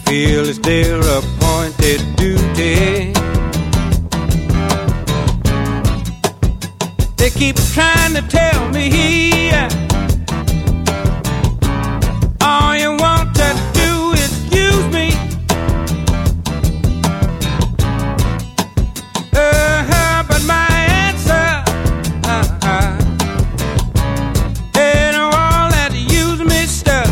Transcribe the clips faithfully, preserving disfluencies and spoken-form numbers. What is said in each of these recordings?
feel it's their appointed duty. They keep trying to tell me all you want to do is use me. Uh-huh, but my answer uh-huh, ain't all that use me stuff.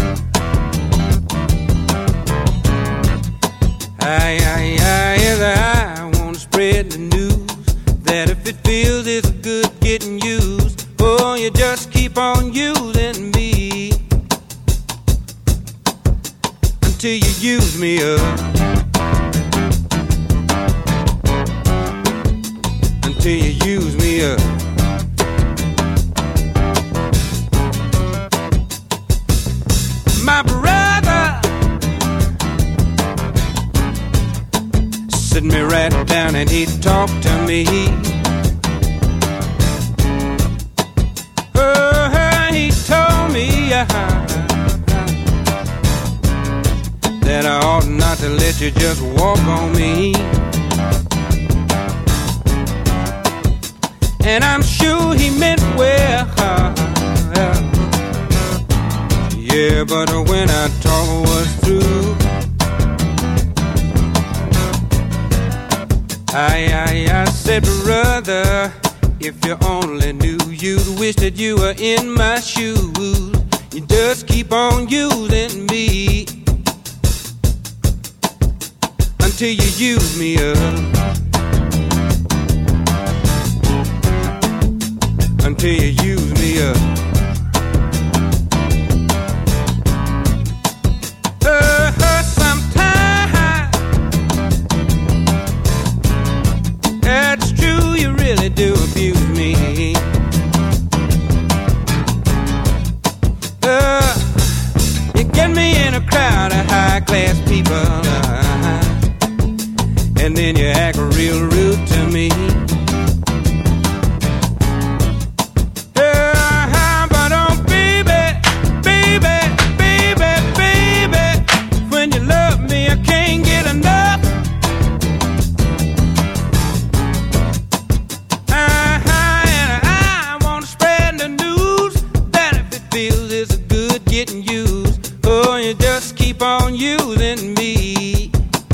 I, I, I, I want to spread the news that if it feels it's good getting used, oh, you just keep on using me until you use me up, until you use me up. My brother sit me right down and he talked to me. Oh, he told me uh, that I ought not to let you just walk on me. And I'm sure he meant well. Yeah, but when our talk was through, I, I, I said, brother, if you only knew, you'd wish that you were in my shoes. You just keep on using me until you use me up, until you use me up. Uh, sometimes that's true, you really do abuse me. Uh, you get me in a crowd of high-class people, uh, and then you act real rude to me. Uh, but oh, baby, baby, baby, baby, when you love me, I can't get enough. Uh-huh, and I want to spread the news that if it feels it's good getting used, oh, you just keep on using me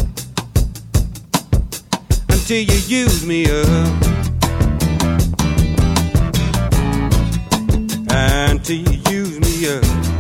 until you use me up, until you use me up.